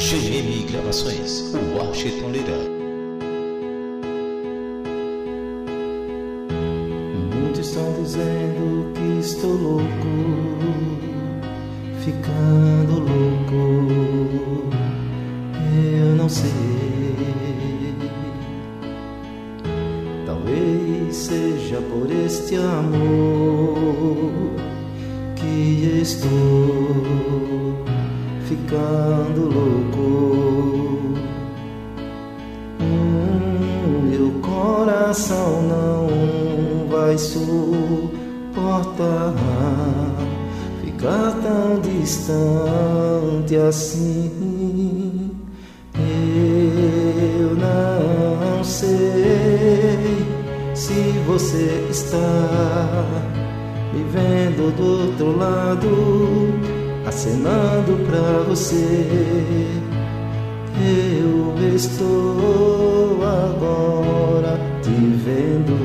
GM Gravações, Washington Lira. Muitos estão dizendo que estou louco, ficando louco. Eu não sei, talvez seja por este amor que estou ficando louco. Meu coração não vai suportar ficar tão distante assim. Eu não sei se você está me vendo do outro lado, acenando pra você. Eu estou agora te vendo.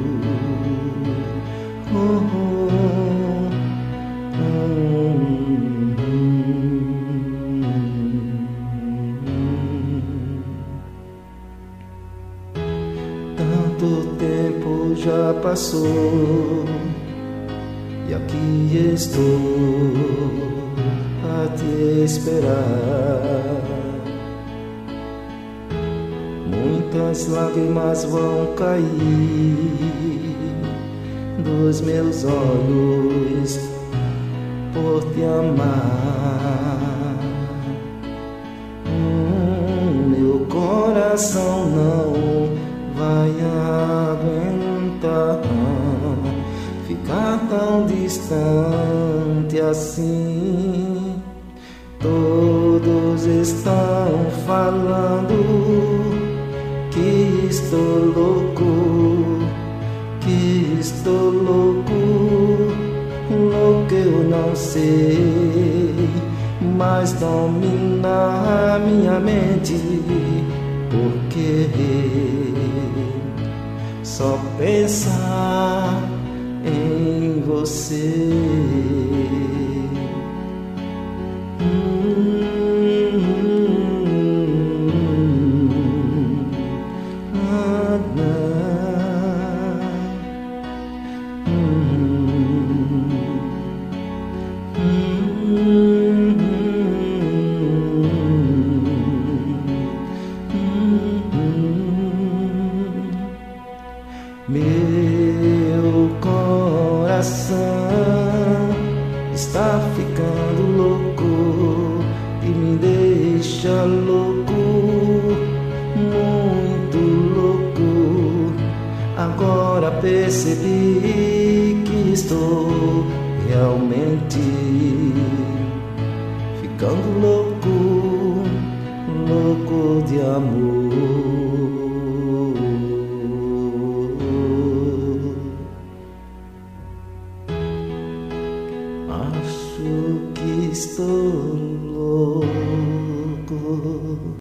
Tanto tempo já passou e aqui estou a te esperar. Muitas lágrimas vão cair dos meus olhos por te amar. Meu coração não vai aguentar ficar tão distante assim. Todos estão falando que estou louco, louco eu não sei, mas domina a minha mente, porque só pensar em você. Meu coração está ficando louco e me deixa louco, muito louco. Agora percebi que estou realmente ficando louco, louco de amor. Acho que estou louco.